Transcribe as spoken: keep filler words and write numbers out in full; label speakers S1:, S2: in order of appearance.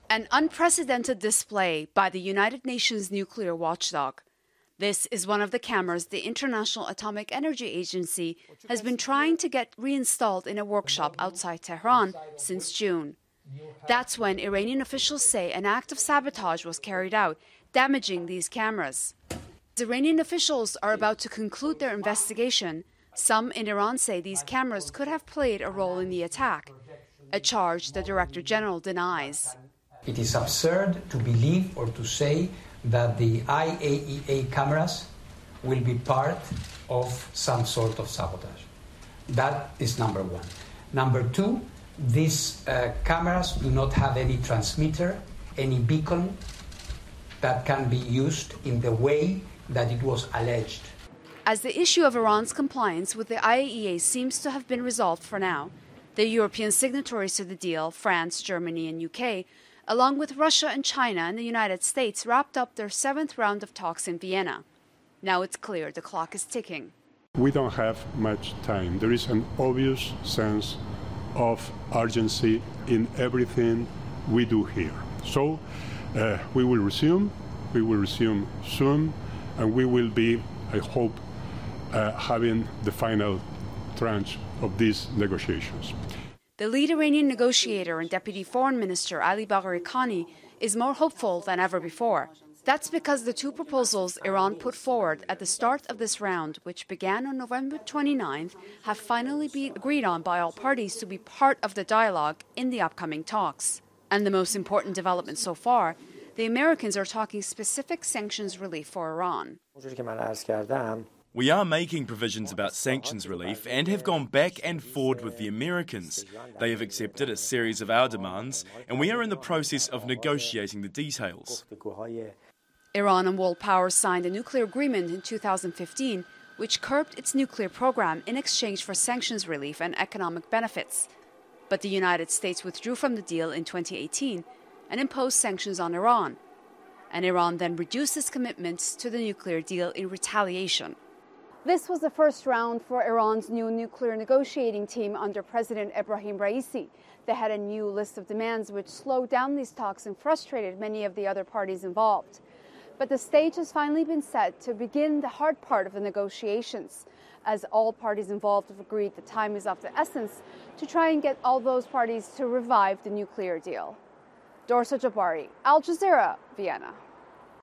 S1: An unprecedented display by the United Nations nuclear watchdog. This is one of the cameras the International Atomic Energy Agency has been trying to get reinstalled in a workshop outside Tehran since June. That's when Iranian officials say an act of sabotage was carried out, damaging these cameras. As Iranian officials are about to conclude their investigation, some in Iran say these cameras could have played a role in the attack, a charge the Director General denies.
S2: It is absurd to believe or to say that the I A E A cameras will be part of some sort of sabotage. That is number one. Number two, these uh, cameras do not have any transmitter, any beacon that can be used in the way that it was alleged.
S1: As the issue of Iran's compliance with the I A E A seems to have been resolved for now, the European signatories to the deal, France, Germany and U K, along with Russia and China and the United States, wrapped up their seventh round of talks in Vienna. Now it's clear the clock is ticking.
S3: We don't have much time. There is an obvious sense of urgency in everything we do here. So uh, we will resume, we will resume soon, and we will be, I hope, uh, having the final tranche of these negotiations.
S1: The lead Iranian negotiator and Deputy Foreign Minister Ali Bagheri Khani is more hopeful than ever before. That's because the two proposals Iran put forward at the start of this round, which began on November twenty-ninth, have finally been agreed on by all parties to be part of the dialogue in the upcoming talks. And the most important development so far, the Americans are talking specific sanctions relief for Iran.
S4: We are making provisions about sanctions relief and have gone back and forward with the Americans. They have accepted a series of our demands, and we are in the process of negotiating the details.
S1: Iran and world powers signed a nuclear agreement in two thousand fifteen, which curbed its nuclear program in exchange for sanctions relief and economic benefits. But the United States withdrew from the deal in twenty eighteen and imposed sanctions on Iran. And Iran then reduced its commitments to the nuclear deal in retaliation. This was the first round for Iran's new nuclear negotiating team under President Ebrahim Raisi. They had a new list of demands which slowed down these talks and frustrated many of the other parties involved. But the stage has finally been set to begin the hard part of the negotiations, as all parties involved have agreed the time is of the essence to try and get all those parties to revive the nuclear deal. Dorsa Jabari, Al Jazeera, Vienna.